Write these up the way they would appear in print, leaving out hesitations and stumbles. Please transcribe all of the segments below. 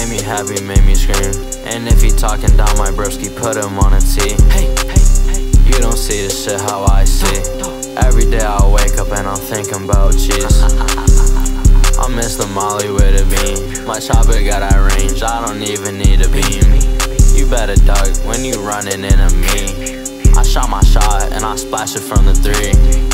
made me happy, made me scream. And if he talking down my broski, put him on a T. You don't see this shit how I see. Every day I wake up and I'm thinking about cheese. I miss the molly with a beam. My chopper got that range, I don't even need a beam. You better duck when you running into me. I shot my shot and I splashed it from the 3.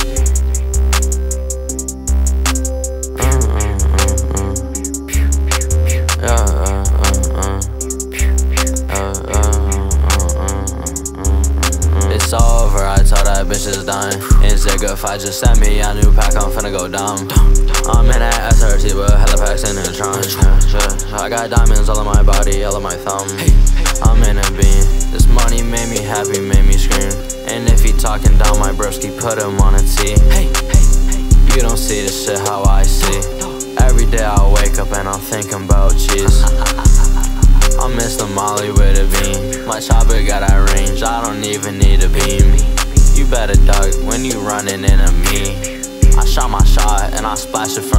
It's over, I told that bitch it's done. And Zigga just sent me a new pack, I'm finna go dumb. I'm in that SRT with hella packs in the trunk. I got diamonds all on my body, all on my thumb. I'm in a beam. This money made me happy, made me scream. And if he talking down my broski, put him on a T. You don't see this shit how I see. Every day I wake up and I'm thinking about cheese. I miss the molly with a beam. My chopper got that range, I don't even need a beam. You better duck when you running into me. I shot my shot and I splashed it